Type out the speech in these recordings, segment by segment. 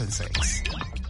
2006.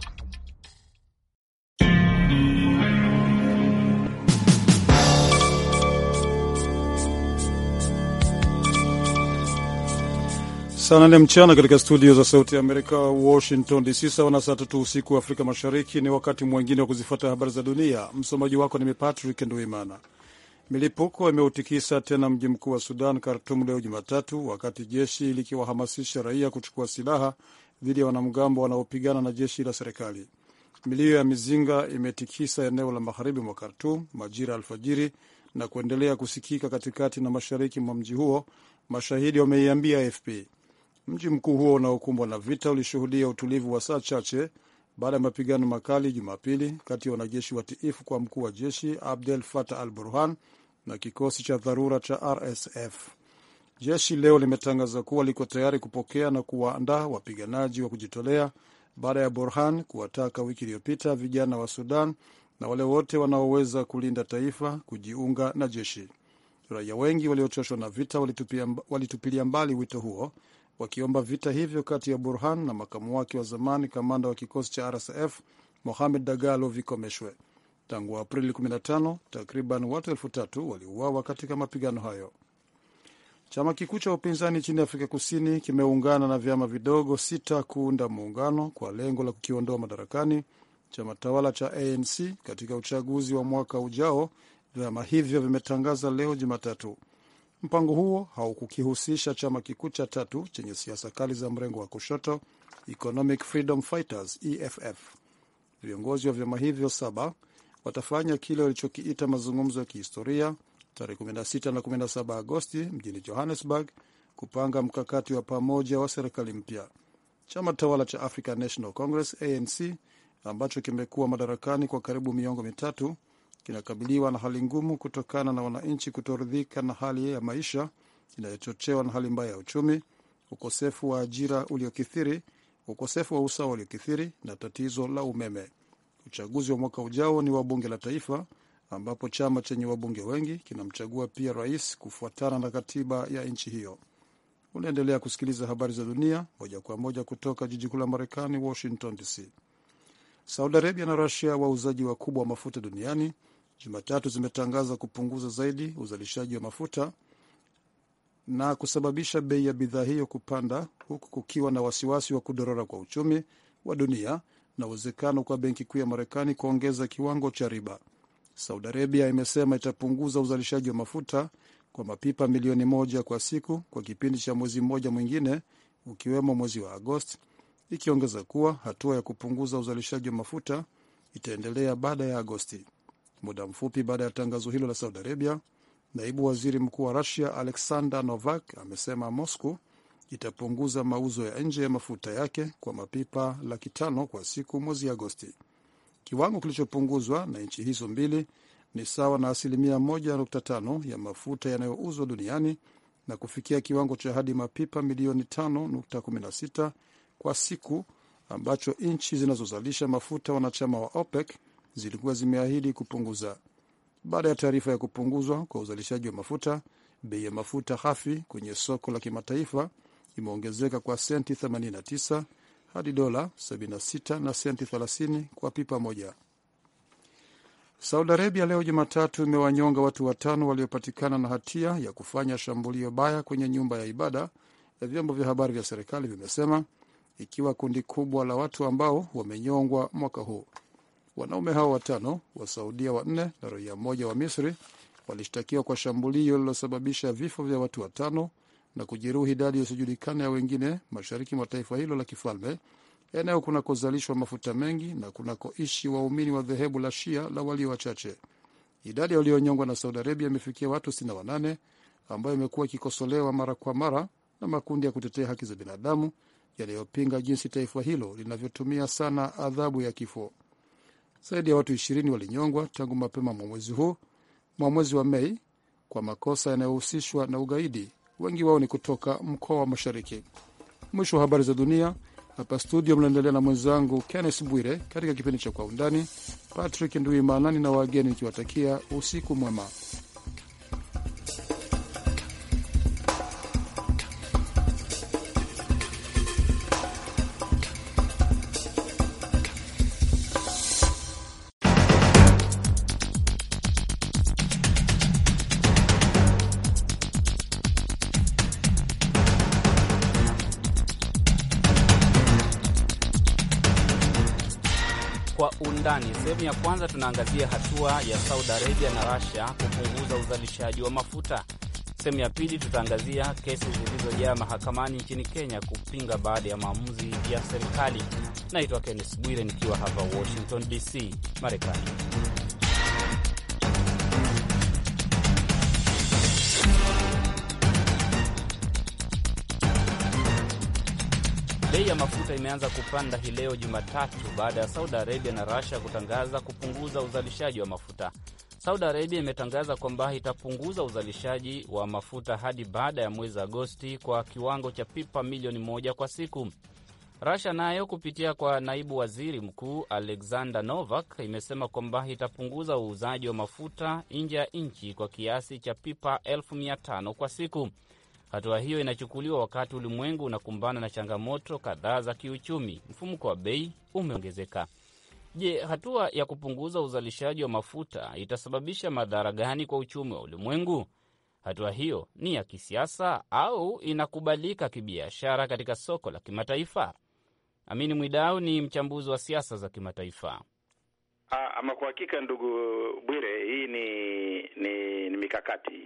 Saa 8 mchana katika studio za Sauti ya Amerika, Washington DC, sawa na saa 3 usiku wa Afrika Mashariki. Ni wakati mwingine wa kuzifuata habari za dunia. Msomaji wako ni Patrick Nduimana. Milipuko imeutikisa tena mji mkuu wa Sudan, Khartoum, leo Jumatatu, wakati jeshi likiwahamasisha raia kuchukua silaha dhidi ya wanamgambo wanaopigana na jeshi la serikali. Milio ya mizinga imetikisa eneo la magharibi mwa Khartoum majira alfajiri na kuendelea kusikika katikati na mashariki mwa mji huo, mashahidi wameiambia AFP. Mji mkuu huo unaokumbwa na vita ulishuhudia utulivu wa saa chache baada ya mapigano makali Jumapili kati ya wanajeshi watiifu kwa mkuu wa jeshi Abdel Fattah al-Burhan na kikosi cha dharura cha RSF. Jeshi leo limetangaza kuwa liko tayari kupokea na kuwaandaa wapiganaji wa kujitolea baada ya Burhan kuwataka wiki iliyopita vijana wa Sudan na wale wote wanaoweza kulinda taifa kujiunga na jeshi. Raia wengi waliochoshwa na vita walitupilia mbali wito huo, wakiomba vita hivyo kati ya Burhan na makamu wake wa zamani kamanda wa kikosi cha RSF Mohamed Dagalo vikomeshwe. Tangu Aprili 15 takriban watu 3,000 waliuawa katika mapigano hayo. Chama kikuu cha upinzani nchini Afrika Kusini kimeungana na vyama vidogo 6 kuunda muungano kwa lengo la kukiondoa madarakani chama tawala cha ANC katika uchaguzi wa mwaka ujao, vyama hivyo vimetangaza leo Jumatatu. Mpango huo haukukihusisha chama kikuu cha tatu chenye siasa kali za mrengo wa kushoto, Economic Freedom Fighters EFF. Viongozi wa vyama hivyo 7 watafanya kile walichokiita mazungumzo ya kihistoria tarehe 16 na 17 Agosti mjini Johannesburg kupanga mkakati wa pamoja wa serikali mpya. Chama tawala cha African National Congress ANC ambacho kimekuwa madarakani kwa karibu miongo mitatu kinakabiliwa na hali ngumu kutokana na wananchi kutoridhika na hali ya maisha inayochochewa na hali mbaya ya uchumi, ukosefu wa ajira uliokithiri, ukosefu wa usawa uliokithiri na tatizo la umeme. Uchaguzi wa mwaka ujao ni wa bunge la taifa ambapo chama chenye wabunge wengi kinamchagua pia rais kufuatana na katiba ya nchi hiyo. Unaendelea kusikiliza habari za dunia moja kwa moja kutoka jiji kuu la Marekani, Washington DC. Saudi Arabia na Russia, wauzaji wakubwa wa mafuta duniani, Jumatatu zimetangaza kupunguza zaidi uzalishaji wa mafuta na kusababisha bei ya bidhaa hiyo kupanda, huku kukiwa na wasiwasi wa kudorora kwa uchumi wa dunia na uwezekano kwa benki kuu ya Marekani kuongeza kiwango cha riba. Saudi Arabia imesema itapunguza uzalishaji wa mafuta kwa mapipa milioni 1 kwa siku kwa kipindi cha mwezi mmoja mwingine, ukiwemo mwezi wa Agosti, ikiongeza kuwa hatua ya kupunguza uzalishaji wa mafuta itaendelea baada ya Agosti. Muda mfupi baada ya tangazo hilo la Saudi Arabia, naibu waziri mkuu wa Russia Alexander Novak amesema Moscow itapunguza mauzo ya nje ya mafuta yake kwa mapipa 500,000 kwa siku mwezi Agosti. Kiwango kilichopunguzwa na nchi hizo mbili ni sawa na 1.5% ya mafuta yanayouzwa duniani na kufikia kiwango cha hadi mapipa milioni 5.16 kwa siku ambacho nchi zinazozalisha mafuta wanachama wa OPEC zilikuwa zimeahidi kupunguza. Baada ya taarifa ya kupunguzwa kwa uzalishaji wa mafuta, bei ya mafuta ghafi kwenye soko la kimataifa imeongezeka kwa senti 89 hadi dola 76 na senti 30 kwa pipa moja. Saudi Arabia leo Jumatatu imewanyonga watu 5 waliopatikana na hatia ya kufanya shambulio baya kwenye nyumba ya ibada, ya vyombo vya habari vya serikali vimesema, ikiwa kundi kubwa la watu ambao wamenyongwa mwaka huu. Wanaume hao 5, wa Saudia 4 na raia mmoja wa Misri, walishtakiwa kwa shambulio lililosababisha vifo vya watu 5 na kujeruhi idadi isiyojulikana ya wengine mashariki mwa taifa hilo la kifalme, eneo kunakozalishwa mafuta mengi na kunakoishi waumini wa dhehebu la Shia la walio wachache. Idadi ya walionyongwa na Saudi Arabia imefikia watu 68, ambayo imekuwa ikikosolewa mara kwa mara na makundi ya kutetea haki za binadamu yanayopinga jinsi taifa hilo linavyotumia sana adhabu ya kifo. Zaidi ya watu 20 walinyongwa tangu mapema mwa mwezi wa Mei kwa makosa yanayohusishwa na ugaidi. Wengi wao ni kutoka mkoa wa Mashariki. Mwisho wa habari za dunia. Hapa studio mnaendelea na mwenzangu Kenneth Bwire katika kipindi cha Kwa Undani. Patrick Nduimana na wageni nikiwatakia usiku mwema. Kwa undani. Sehemu ya kwanza tunaangazia hatua ya Saudi Arabia na Russia kupunguza uzalishaji wa mafuta. Sehemu ya pili tutaangazia kesi zilizojaa mahakamani nchini Kenya kupinga baada ya maamuzi ya serikali. Naitwa Kenneth Bwire nikiwa hapa Washington DC, Marekani. Bei ya mafuta imeanza kupanda hii leo Jumatatu baada ya Saudi Arabia na Russia kutangaza kupunguza uzalishaji wa mafuta. Saudi Arabia imetangaza kwamba itapunguza uzalishaji wa mafuta hadi baada ya mwezi Agosti kwa kiwango cha pipa milioni 1 kwa siku. Russia nayo kupitia kwa naibu waziri mkuu Alexander Novak imesema kwamba itapunguza uuzaji wa mafuta nje ya nchi kwa kiasi cha pipa 1500 kwa siku. Hatua hiyo inachukuliwa wakati ulimwengu unakumbana na changamoto kadhaa za kiuchumi. Mfumuko wa bei umeongezeka. Je, hatua ya kupunguza uzalishaji wa mafuta itasababisha madhara gani kwa uchumi wa ulimwengu? Hatua hiyo ni ya kisiasa au inakubalika kibiashara katika soko la kimataifa? Amini Mwidau ni mchambuzi wa siasa za kimataifa. Ama kwa hakika, ndugu Bwire, hii ni mikakati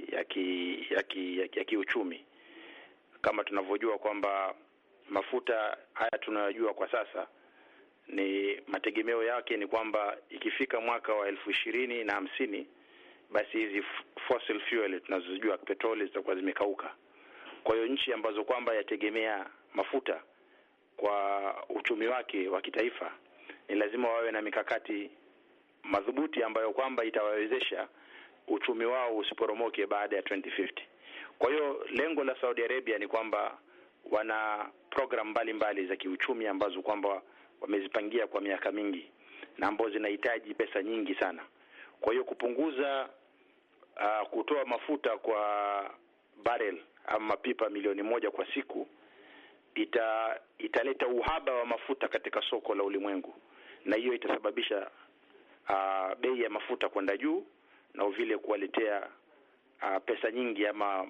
ya kiuchumi. Kama tunavyojua kwamba mafuta haya tunayojua kwa sasa, ni mategemeo yake ni kwamba ikifika mwaka wa 2050 basi hizi fossil fuel tunazojua petroli zitakuwa zimekauka. Kwa hiyo nchi ambazo kwamba yategemea mafuta kwa uchumi wake wa kitaifa ni lazima wawe na mikakati madhubuti ambayo kwamba itawawezesha uchumi wao usiporomoke baada ya 2050. Kwa hiyo lengo la Saudi Arabia ni kwamba wana program mbalimbali za kiuchumi ambazo kwamba wamezipangia kwa miaka mingi na ambazo zinahitaji pesa nyingi sana. Kwa hiyo kupunguza kutoa mafuta kwa barrel ama pipa milioni 1 kwa siku italeta uhaba wa mafuta katika soko la ulimwengu, na hiyo itasababisha bei ya mafuta kwenda juu na vile kuwaletea pesa nyingi ama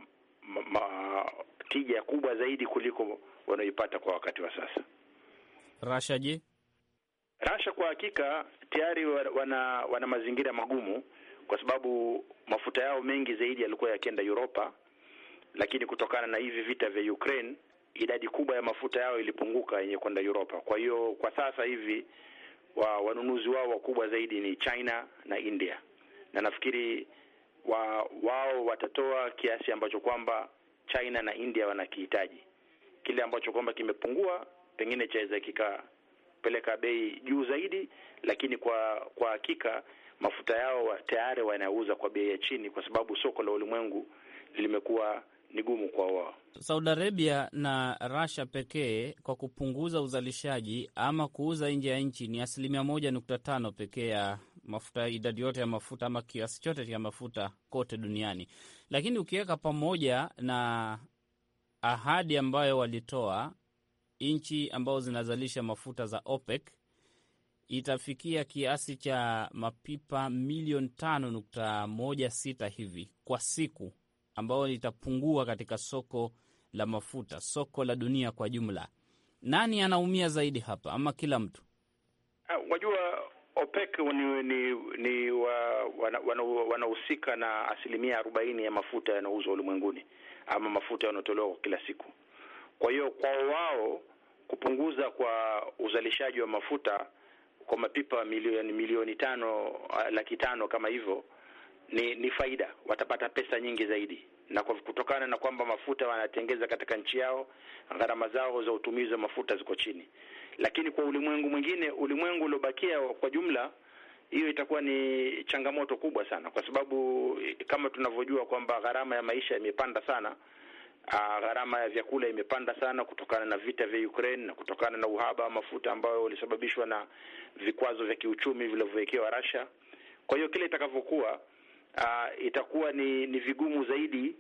tija kubwa zaidi kuliko wanaoipata kwa wakati wa sasa. Russia je? Russia kwa hakika tayari wana mazingira magumu, kwa sababu mafuta yao mengi zaidi yalikuwa yakienda Europa, lakini kutokana na hivi vita vya Ukraine idadi kubwa ya mafuta yao ilipunguka yenye kwenda Europa. Kwa hiyo kwa sasa hivi wanunuzi wao wakubwa zaidi ni China na India, na nafikiri wao watatoa kiasi ambacho kwamba China na India wanakihitaji. Kile ambacho kwamba kimepungua pengine chaweza kikapeleka bei juu zaidi, lakini kwa hakika mafuta yao tayari wanauza kwa bei ya chini, kwa sababu soko la ulimwengu limekuwa ni gumu kwa wao. Saudi Arabia na Russia pekee kwa kupunguza uzalishaji ama kuuza nje ya nchi ni 1.5% pekee ya mafuta, idadi yote ya mafuta ama kiasi chote cha mafuta kote duniani. Lakini ukiweka pamoja na ahadi ambayo walitoa nchi ambao zinazalisha mafuta za OPEC, itafikia kiasi cha mapipa milioni 5.16 hivi kwa siku, ambao itapungua katika soko la mafuta, soko la dunia kwa jumla. Nani anaumia zaidi hapa, ama kila mtu? Wajua OPEC ni wanahusika na 40% ya mafuta yanayouzwa ulimwenguni, ama mafuta yanayotolewa kwa kila siku. Kwa hiyo kwa wao kupunguza kwa uzalishaji wa mafuta kwa mapipa milioni 5 kama hivyo ni faida, watapata pesa nyingi zaidi, na kutokana na kwamba mafuta wanatengeza katika nchi yao, gharama zao za utumizi wa mafuta ziko chini. Lakini kwa ulimwengu mwingine, ulimwengu uliobakia kwa jumla, hiyo itakuwa ni changamoto kubwa sana, kwa sababu kama tunavyojua kwamba gharama ya maisha imepanda sana. Gharama ya vyakula imepanda sana kutokana na vita vya Ukraine na kutokana na uhaba wa mafuta ambao ulisababishwa na vikwazo vya kiuchumi vilivyowekewa Russia. Kwa hiyo kile itakavyokuwa itakuwa ni vigumu zaidi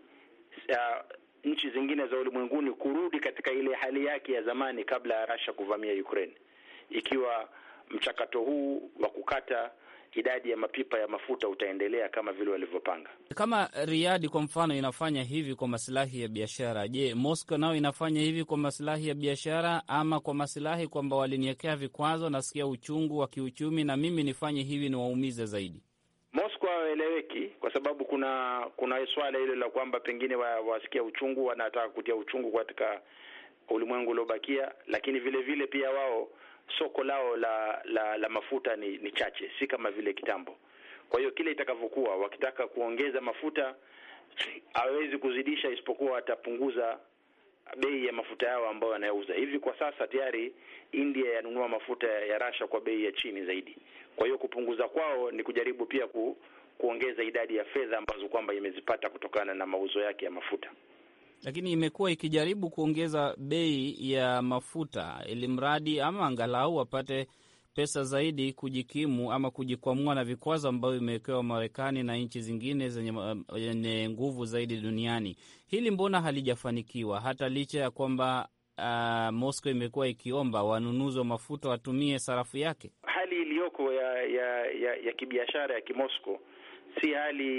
nchi zingine za ulimwenguni kurudi katika ile hali yake ya zamani kabla ya Russia kuvamia Ukraine, ikiwa mchakato huu wa kukata idadi ya mapipa ya mafuta utaendelea kama vile walivyopanga. Kama Riyadh kwa mfano inafanya hivi kwa maslahi ya biashara, je, Moscow nao inafanya hivi kwa maslahi ya biashara ama kwa maslahi kwamba waliniwekea vikwazo, nasikia uchungu wa kiuchumi na mimi nifanye hivi niwaumize zaidi? Moscow haeleweki kwa sababu kuna swala hilo la kwamba pengine wasikia uchungu, wanataka kutia uchungu katika ulimwengu uliobakia, lakini vile vile pia wao soko lao la mafuta ni chache, si kama vile kitambo. Kwa hiyo kile itakavyokuwa, wakitaka kuongeza mafuta hawezi kuzidisha, isipokuwa watapunguza bei ya mafuta yao ambayo wanayouza. Hivi kwa sasa tayari India yanunua mafuta ya Russia kwa bei ya chini zaidi. Kwa hiyo kupunguza kwao ni kujaribu pia kuongeza idadi ya fedha ambazo kwamba imezipata kutokana na mauzo yake ya mafuta. Lakini imekuwa ikijaribu kuongeza bei ya mafuta ili mradi ama angalau wapate pesa zaidi kujikimu ama kujikwamua na vikwazo ambavyo vimewekewa Marekani na nchi zingine zenye nguvu zaidi duniani. Hili mbona halijafanikiwa hata licha ya kwamba Moscow imekuwa ikiomba wanunuzi wa mafuta watumie sarafu yake? Hali iliyoko ya kibiashara ya kimoscow si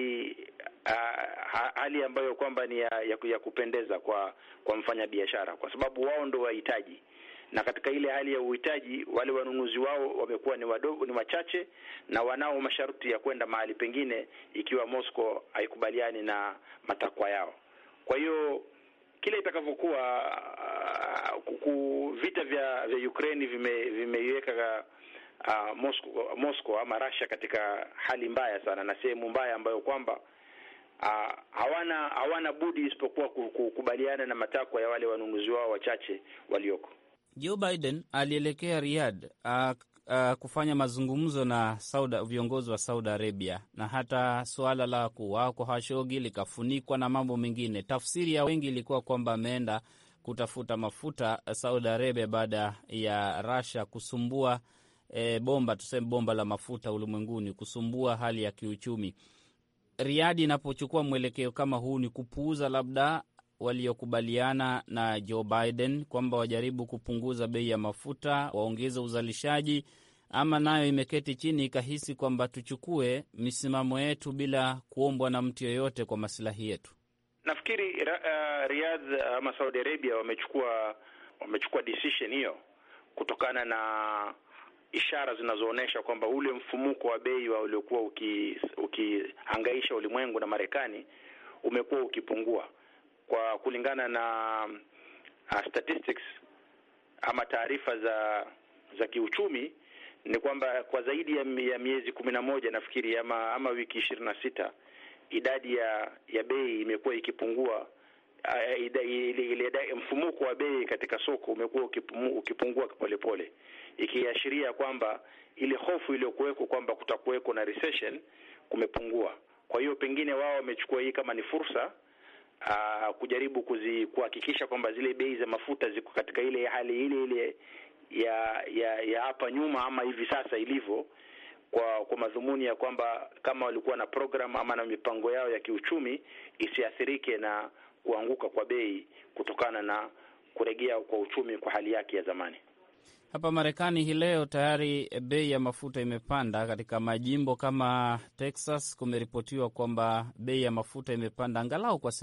hali ambayo kwamba ni ya kupendeza kwa mfanyabiashara, kwa sababu wao ndio wahitaji, na katika ile hali ya uhitaji wale wanunuzi wao wamekuwa ni wadogo, ni wachache, na wanao masharti ya kwenda mahali pengine ikiwa Moscow haikubaliani na matakwa yao. Kwa hiyo kile itakavyokuwa, vita vya Ukraine vimeiweka Moscow ama Russia katika hali mbaya sana na sehemu mbaya ambayo kwamba hawana budi isipokuwa kukubaliana na matakwa ya wale wanunuzi wao wachache walioko. Joe Biden alielekea Riyadh kufanya mazungumzo na viongozi wa Saudi Arabia, na hata suala la kuuawa kwa Khashoggi likafunikwa na mambo mengine. Tafsiri ya wengi ilikuwa kwamba ameenda kutafuta mafuta Saudi Arabia baada ya Russia kusumbua bomba la mafuta ulimwenguni, kusumbua hali ya kiuchumi. Riyadh inapochukua mwelekeo kama huu, ni kupuuza labda waliokubaliana na Joe Biden kwamba wajaribu kupunguza bei ya mafuta, waongeze uzalishaji, ama nayo imeketi chini ikahisi kwamba tuchukue misimamo yetu bila kuombwa na mtu yoyote kwa maslahi yetu? Nafikiri Riyadh ama Saudi Arabia wamechukua decision hiyo kutokana na ishara zinazoonyesha kwamba ule mfumuko wa bei uliokuwa ukihangaisha ulimwengu na Marekani umekuwa ukipungua. Kwa kulingana na statistics ama taarifa za kiuchumi, ni kwamba kwa zaidi ya miezi 11 nafikiri ama wiki 26 idadi ya bei imekuwa ikipungua. Mfumuko wa bei katika soko umekuwa ukipungua polepole, ikiashiria kwamba ile hofu iliyokuweko kwamba kutakuweko na recession kumepungua. Kwa hiyo pengine wao wamechukua hii kama ni fursa kujaribu kuhakikisha kwamba zile bei za mafuta ziko katika ile hali ile ya hapa nyuma ama hivi sasa ilivyo, kwa madhumuni ya kwamba kama walikuwa na program ama na mipango yao ya kiuchumi isiathirike na kuanguka kwa bei kutokana na kurejea kwa uchumi kwa hali yake ya zamani. Hapa Marekani hii leo tayari bei ya mafuta imepanda. Katika majimbo kama Texas kumeripotiwa kwamba bei ya mafuta imepanda angalau kwa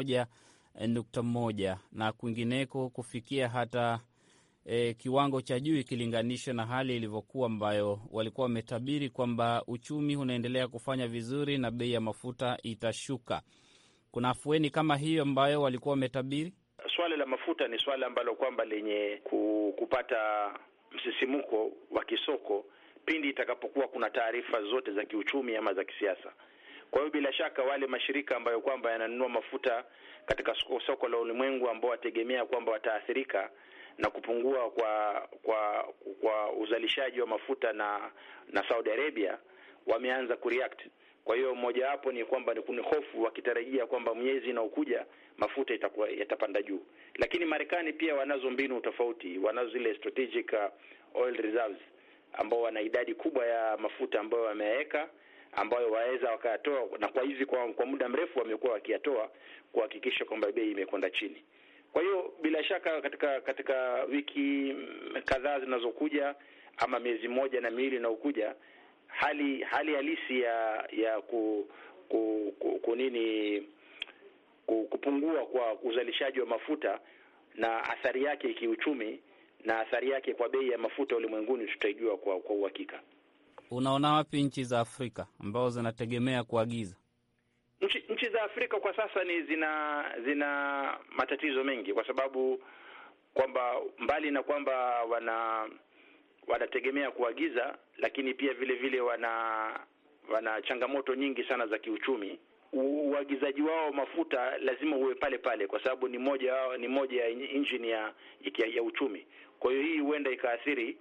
1.1 na kwingineko kufikia hata kiwango cha juu ikilinganishwa na hali ilivyokuwa ambayo walikuwa wametabiri kwamba uchumi unaendelea kufanya vizuri na bei ya mafuta itashuka. Kuna afueni kama hiyo ambayo walikuwa wametabiri? Swala la mafuta ni swala ambalo kwamba lenye kupata msisimuko wa kisoko pindi itakapokuwa kuna taarifa zote za kiuchumi ama za kisiasa. Kwa hiyo bila shaka wale mashirika ambayo kwamba yananunua mafuta katika soko la ulimwengu ambao wategemea kwamba wataathirika na kupungua kwa uzalishaji wa mafuta na Saudi Arabia wameanza kureact. Kwa hiyo moja wapo ni kwamba ni hofu wakitarajia kwamba mwezi unaokuja mafuta yatapanda juu. Lakini Marekani pia wanazo mbinu tofauti, wanazo zile strategic oil reserves ambao wana idadi kubwa ya mafuta ambayo wameweka, ambayo waweza wakatoa, na kwa hivi kwa muda mrefu wamekuwa wakiyatoa kuhakikisha kwamba bei imekwenda chini. Kwa hiyo bila shaka katika wiki kadhaa zinazokuja ama miezi moja na miwili inayokuja, hali halisi ya kupungua kwa uzalishaji wa mafuta na athari yake kiuchumi na athari yake kwa bei ya mafuta ulimwenguni tutaijua kwa uhakika. Unaona wapi nchi za Afrika ambao zinategemea kuagiza? Nchi za Afrika kwa sasa ni zina matatizo mengi, kwa sababu kwamba mbali na kwamba wanategemea kuagiza, lakini pia vile vile wana changamoto nyingi sana za kiuchumi. Uagizaji wao mafuta lazima uwe pale pale, kwa sababu ni moja ya engine ya uchumi. Kwa hiyo hii huenda ikaathiri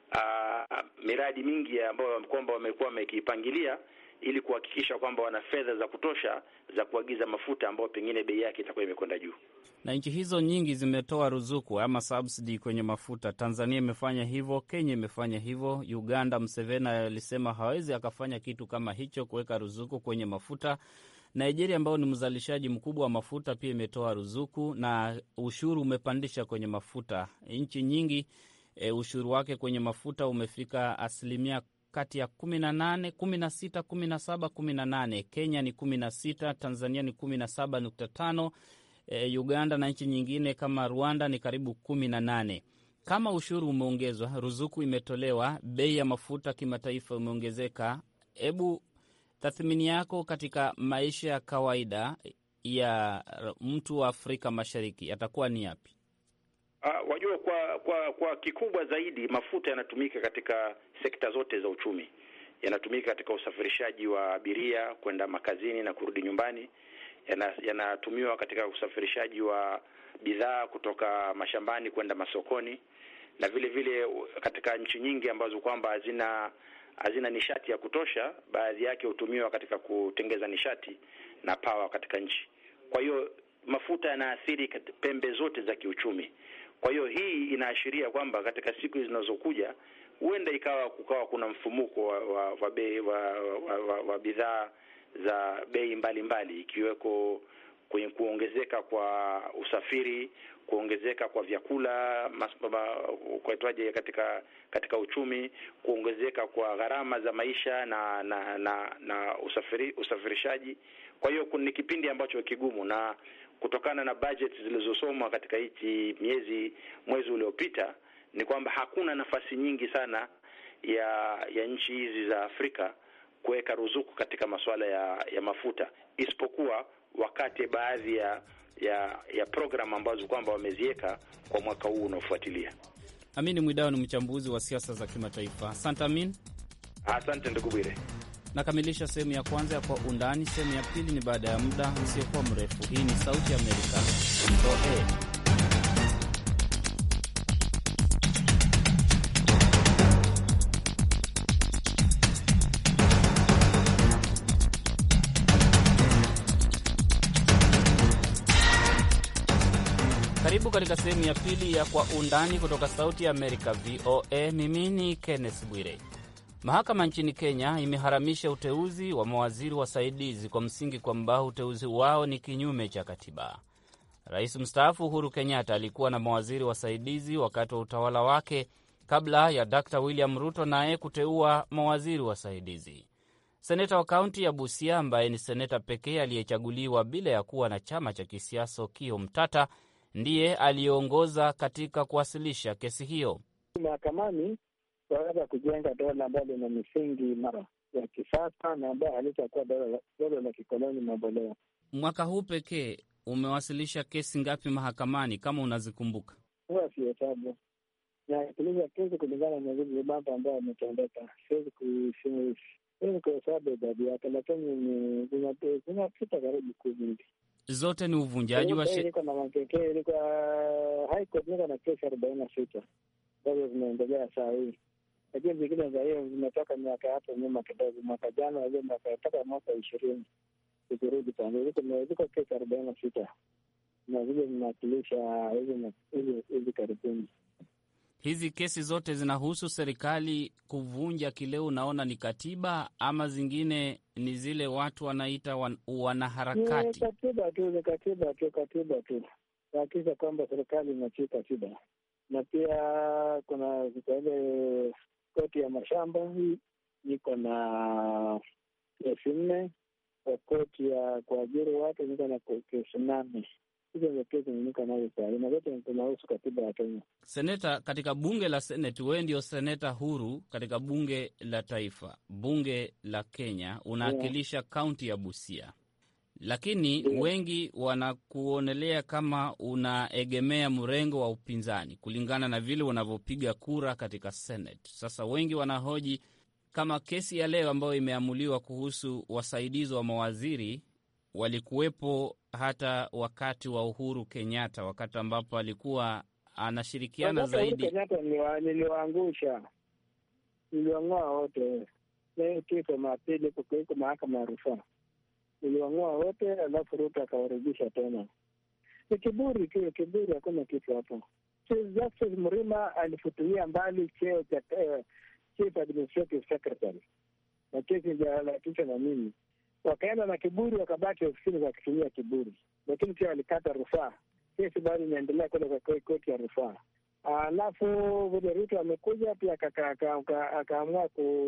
miradi mingi ambayo kwamba wamekuwa wamekipangilia ili kuhakikisha kwamba wana fedha za kutosha za kuagiza mafuta ambayo pengine bei yake itakuwa imekwenda juu. Na nchi hizo nyingi zimetoa ruzuku ama subsidy kwenye mafuta. Tanzania imefanya hivyo, Kenya imefanya hivyo, Uganda Museveni alisema hawezi akafanya kitu kama hicho, kuweka ruzuku kwenye mafuta. Nigeria ambao ni mzalishaji mkubwa wa mafuta pia imetoa ruzuku na ushuru umepandisha kwenye mafuta. Nchi nyingi ushuru wake kwenye mafuta umefika asilimia kati ya 18, 16, 17, 18. Kenya ni 16, Tanzania ni 17.5, Uganda na nchi nyingine kama Rwanda ni karibu 18. Kama ushuru umeongezwa, ruzuku imetolewa, bei ya mafuta kimataifa imeongezeka, hebu tathmini yako katika maisha ya kawaida ya mtu wa Afrika Mashariki yatakuwa ni yapi? Wajua, kwa kikubwa zaidi mafuta yanatumika katika sekta zote za uchumi. Yanatumika katika usafirishaji wa abiria kwenda makazini na kurudi nyumbani. Yanatumiwa katika usafirishaji wa bidhaa kutoka mashambani kwenda masokoni, na vile vile katika nchi nyingi ambazo kwamba hazina nishati ya kutosha, baadhi yake hutumiwa katika kutengeza nishati na power katika nchi. Kwa hiyo mafuta yanaathiri pembe zote za kiuchumi. Kwa hiyo hii inaashiria kwamba katika siku zinazokuja huenda kukawa kuna mfumuko wa bei wa bidhaa za bei mbalimbali, ikiweko kwenye kuongezeka kwa usafiri, kuongezeka kwa vyakula kwaitwaje katika uchumi, kuongezeka kwa gharama za maisha na usafirishaji. Kwa hiyo ni kipindi ambacho kigumu, na kutokana na budget zilizosomwa katika mwezi uliopita ni kwamba hakuna nafasi nyingi sana ya nchi hizi za Afrika kuweka ruzuku katika masuala ya mafuta, isipokuwa wakati baadhi ya program ambazo kwamba wameziweka kwa mwaka huu unaofuatilia. Amin Mwidau ni mchambuzi wa siasa za kimataifa. Asante Amin. Asante ndugu Bwire. Nakamilisha sehemu ya kwanza ya Kwa Undani. Sehemu ya pili ni baada ya muda usiokuwa mrefu. Hii ni Sauti ya Amerika, VOA. Karibu katika sehemu ya pili ya Kwa Undani kutoka Sauti ya Amerika, VOA. Mimi ni Kenneth Bwire. Mahakama nchini Kenya imeharamisha uteuzi wa mawaziri wasaidizi kwa msingi kwamba uteuzi wao ni kinyume cha katiba. Rais mstaafu Uhuru Kenyatta alikuwa na mawaziri wasaidizi wakati wa utawala wake kabla ya Dr. William Ruto naye kuteua mawaziri wasaidizi. Seneta wa kaunti ya Busia ambaye ni seneta pekee aliyechaguliwa bila ya kuwa na chama cha kisiasa, Okiya Mtata, ndiye aliyeongoza katika kuwasilisha kesi hiyo mahakamani. Waweza kujenga dola ambalo lina misingi imara ya kisasa na ambayo halitakuwa dola la kikoloni mamboleo. Mwaka huu pekee umewasilisha kesi ngapi mahakamani kama unazikumbuka? Huwa si hesabu. Na kesi kulingana na zile mambo ambayo yametendeka. Siwezi kuhesabu idadi yake, lakini zinapita karibu 10. Zote ni uvunjaji wa sheria. Niko na makeke, niko High Court na kesi 46. Bado zinaendelea saa hii. Lakini zingine za hiyo zimetoka miaka hapo nyuma kidogo, mwaka jana ile mwaka 20 zikirudi pale. Ziko kesi 46 na zile zinawakilisha hizi karibuni. Hizi kesi zote zinahusu serikali kuvunja kile unaona ni katiba, ama zingine ni zile watu wanaita wanaharakati? Ni katiba tu. Hakika kwamba serikali inatii katiba. Na pia kuna ile koti ya mashamba hii niko na kesi 4. Kwa koti ya kuajiri watu niko na kesi 8. Hizo ndio kesi niko nazo sasa, na zote zinahusu katiba ya Kenya. Seneta, katika bunge la Seneti, wewe ndio seneta huru katika bunge la taifa, bunge la Kenya, unawakilisha kaunti ya Busia, lakini wengi wanakuonelea kama unaegemea mrengo wa upinzani kulingana na vile unavyopiga kura katika Seneti. Sasa wengi wanahoji kama kesi ya leo ambayo imeamuliwa kuhusu wasaidizi wa mawaziri walikuwepo hata wakati wa Uhuru Kenyatta, wakati ambapo alikuwa anashirikiana zaidi. Kenyatta niliwaangusha, niliwang'oa wote. Kifo mapili kuko mahakama ya rufaa, niliwang'oa wote, alafu Ruto akawarudisha tena. Ni kiburi tu, kiburi, hakuna kitu hapo. Justice Mrima alifutilia mbali cheo cha Chief Administrative Secretary na kesi ndio na mimi, wakaenda na kiburi, wakabaki ofisini kwa kutumia kiburi, lakini pia walikata rufaa. Kesi bado inaendelea kule kwa koti ya rufaa. Alafu vile Ruto amekuja pia akaamua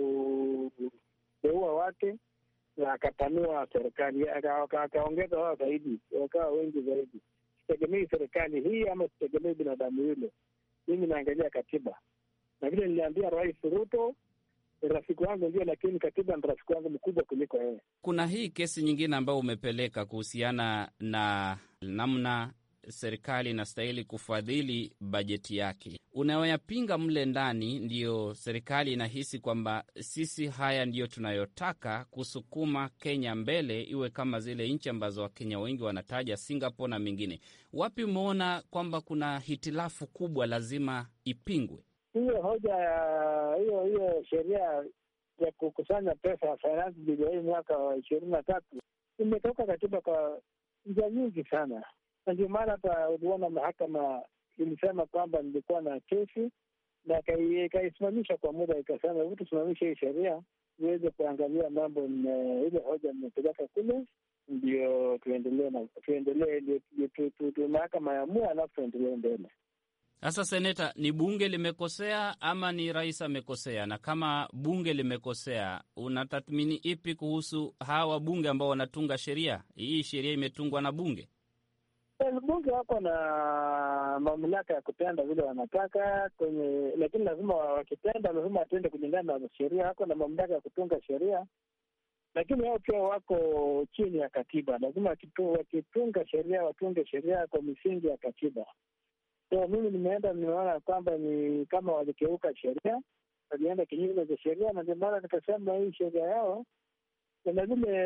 kuteua wake na akapanua serikali, akaongeza wao zaidi, wakawa wengi zaidi. Sitegemei serikali hii ama sitegemei binadamu yule, mimi naangalia katiba. Na vile niliambia Rais Ruto, rafiki wangu ndio, lakini katiba ni rafiki wangu mkubwa kuliko yeye. Kuna hii kesi nyingine ambayo umepeleka kuhusiana na namna serikali inastahili kufadhili bajeti yake. Unayoyapinga mle ndani ndiyo serikali inahisi kwamba sisi haya ndiyo tunayotaka kusukuma Kenya mbele iwe kama zile nchi ambazo Wakenya wengi wanataja, Singapore na mingine. Wapi umeona kwamba kuna hitilafu kubwa lazima ipingwe? Hiyo hoja ya hiyo sheria ya kukusanya pesa ya finance bill hii mwaka wa 23 imetoka katiba kwa njia nyingi sana, na ndio maana hata uliona mahakama ilisema kwamba nilikuwa na kesi na ikaisimamisha kwa muda, ikasema hebu tusimamishe hii sheria iweze kuangalia mambo. Ile hoja nimepeleka kule ndio tuendelee mahakama ya mua, alafu tuendelee mbele. Sasa Seneta, ni bunge limekosea ama ni rais amekosea? Na kama bunge limekosea, unatathmini ipi kuhusu hawa bunge ambao wanatunga sheria? Hii sheria imetungwa na bunge. Bunge wako na mamlaka ya kutenda vile wanataka lakini lazima wakitenda, lazima watende kulingana na sheria. Wako na mamlaka ya kutunga sheria, lakini hao pia wako chini ya katiba. Lazima wakitunga sheria watunge sheria kwa misingi ya katiba. So mimi nimeona kwamba ni kama walikeuka sheria, walienda kinyume cha sheria, na ndio maana nikasema hii sheria yao na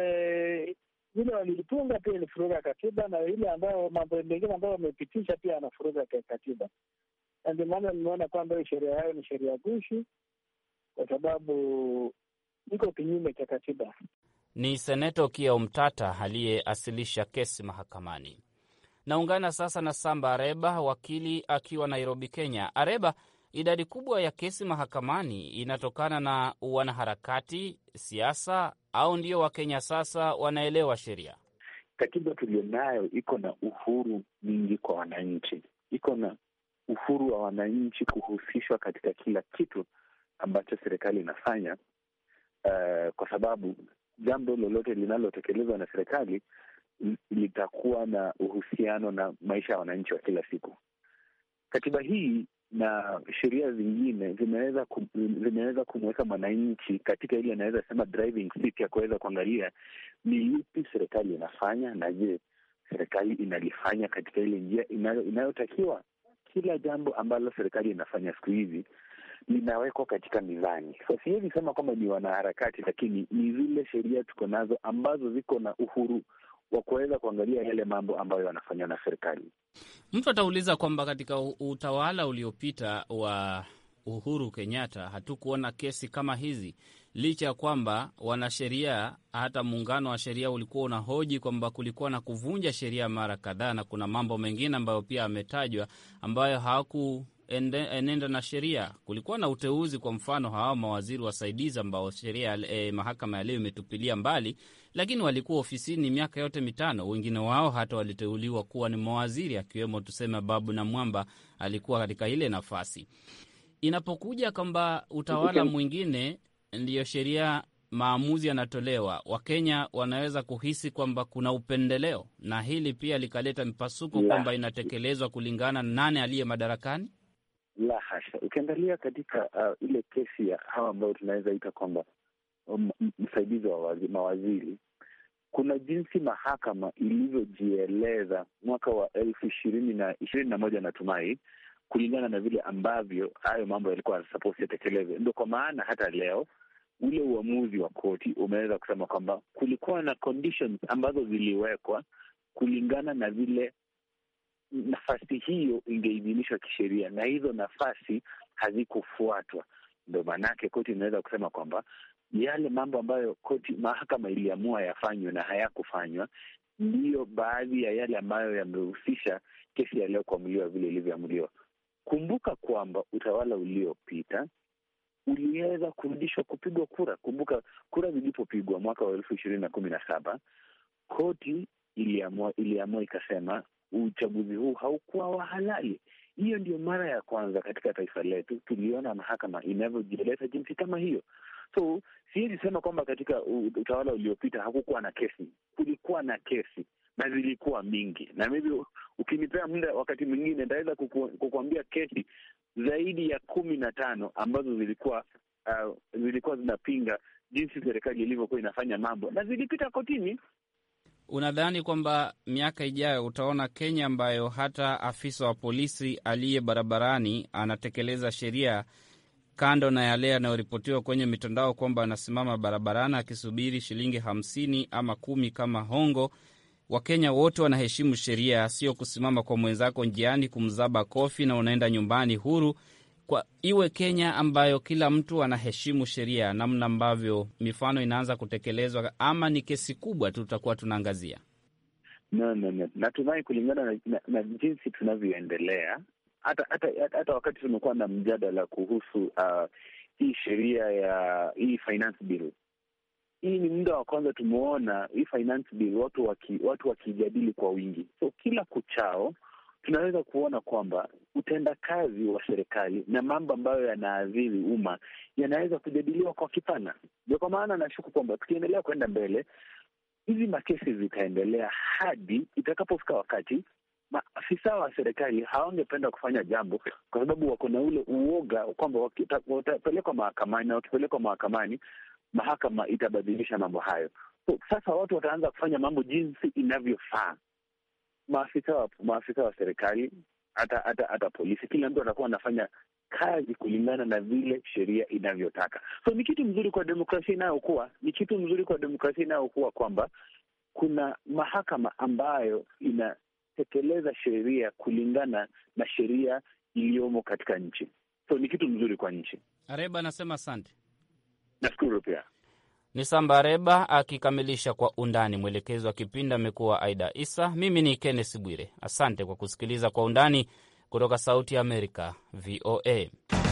vile walitunga pia ilifuruga katiba, na ile ambayo mambo mengine ambayo wamepitisha pia anafuruga katiba. Na ndio maana nimeona kwamba hii sheria yao ni sheria gushi, kwa sababu iko kinyume cha katiba. Ni Seneta Okiya Omtata aliyeasilisha kesi mahakamani. Naungana sasa na Samba Areba, wakili akiwa Nairobi, Kenya. Areba, idadi kubwa ya kesi mahakamani inatokana na wanaharakati, siasa, au ndio Wakenya sasa wanaelewa sheria? Katiba tulionayo iko na uhuru mingi kwa wananchi, iko na uhuru wa wananchi kuhusishwa katika kila kitu ambacho serikali inafanya, kwa sababu jambo lolote linalotekelezwa na serikali litakuwa na uhusiano na maisha ya wananchi wa kila siku. Katiba hii na sheria zingine zimeweza kumweka mwananchi katika ile anaweza sema driving seat ya kuweza kuangalia ni lipi serikali inafanya, na je, serikali inalifanya katika ile njia inayotakiwa. Kila jambo ambalo serikali inafanya siku hizi linawekwa katika mizani. So siwezi sema kwamba ni wanaharakati, lakini ni zile sheria tuko nazo ambazo ziko na uhuru wa kuweza kuangalia yale mambo ambayo wanafanywa na serikali. Mtu atauliza kwamba katika utawala uliopita wa Uhuru Kenyatta hatukuona kesi kama hizi, licha ya kwamba wanasheria, hata muungano wa sheria ulikuwa unahoji kwamba kulikuwa na kuvunja sheria mara kadhaa, na kuna mambo mengine ambayo pia ametajwa ambayo hawakuenenda na sheria. Kulikuwa na uteuzi, kwa mfano hawa mawaziri wasaidizi ambao sheria mahakama ya leo imetupilia mbali, lakini walikuwa ofisini miaka yote 5. Wengine wao hata waliteuliwa kuwa ni mawaziri, akiwemo tuseme Babu na Mwamba alikuwa katika ile nafasi. Inapokuja kwamba utawala mwingine ndiyo sheria, maamuzi yanatolewa, Wakenya wanaweza kuhisi kwamba kuna upendeleo, na hili pia likaleta mpasuko kwamba inatekelezwa kulingana na nane aliye madarakani. La hasha. Ukiangalia katika ile kesi ya hawa ambao tunaweza ita kwamba msaidizi wa mawaziri, kuna jinsi mahakama ilivyojieleza mwaka wa 2021 natumai, kulingana na vile ambavyo hayo mambo yalikuwa supposed yatekelezwe. Ndio kwa maana hata leo ule uamuzi wa koti umeweza kusema kwamba kulikuwa na conditions ambazo ziliwekwa kulingana na vile nafasi hiyo ingeidhinishwa kisheria, na hizo nafasi hazikufuatwa. Ndio maanake koti inaweza kusema kwamba yale mambo ambayo mahakama iliamua yafanywe na hayakufanywa ndiyo baadhi ya yale ambayo yamehusisha kesi ya leo kuamuliwa vile ilivyoamuliwa. Kumbuka kwamba utawala uliopita uliweza kurudishwa kupigwa kura. Kumbuka kura zilipopigwa mwaka wa 2017, koti iliamua ikasema uchaguzi huu haukuwa wa halali. Hiyo ndio mara ya kwanza katika taifa letu tuliona mahakama inavyojieleza jinsi kama hiyo. So siwezi sema kwamba katika utawala uliopita hakukuwa na kesi. Kulikuwa na kesi na zilikuwa mingi, na maybe ukinipea muda wakati mwingine nitaweza kukuambia kesi zaidi ya 15 ambazo zilikuwa zinapinga jinsi serikali ilivyokuwa inafanya mambo, na zilipita kotini. Unadhani kwamba miaka ijayo utaona Kenya ambayo hata afisa wa polisi aliye barabarani anatekeleza sheria, kando na yale yanayoripotiwa kwenye mitandao kwamba anasimama barabarani akisubiri shilingi 50 ama 10 kama hongo? Wakenya wote wanaheshimu sheria, sio kusimama kwa mwenzako njiani kumzaba kofi na unaenda nyumbani huru. Kwa iwe Kenya ambayo kila mtu anaheshimu sheria, namna ambavyo mifano inaanza kutekelezwa, ama ni kesi kubwa tu tutakuwa tunaangazia? No. Natumai kulingana na jinsi tunavyoendelea, hata wakati tumekuwa na mjadala kuhusu hii sheria ya hii finance bill. Hii ni muda wa kwanza tumeona hii finance bill watu wakijadili kwa wingi. So kila kuchao tunaweza kuona kwamba utendakazi wa serikali na mambo ambayo yanaathiri umma yanaweza kujadiliwa kwa kipana. Ndio kwa maana nashuku kwamba tukiendelea kwenda mbele, hizi makesi zitaendelea hadi itakapofika wakati maafisa wa serikali hawangependa kufanya jambo kwa sababu wako na ule uoga kwamba watapelekwa mahakamani, na wakipelekwa mahakamani mahakama itabadilisha mambo hayo. So sasa watu wataanza kufanya mambo jinsi inavyofaa. Maafisa wa serikali, hata polisi, kila mtu atakuwa anafanya kazi kulingana na vile sheria inavyotaka. So ni kitu mzuri kwa demokrasia inayokuwa, kwamba kuna mahakama ambayo inatekeleza sheria kulingana na sheria iliyomo katika nchi. So ni kitu mzuri kwa nchi. Areba anasema asante. Nashukuru pia. Ni Samba Areba akikamilisha Kwa Undani. Mwelekezi wa kipindi amekuwa Aida Isa. Mimi ni Kenneth Bwire. Asante kwa kusikiliza Kwa Undani kutoka Sauti ya Amerika, VOA.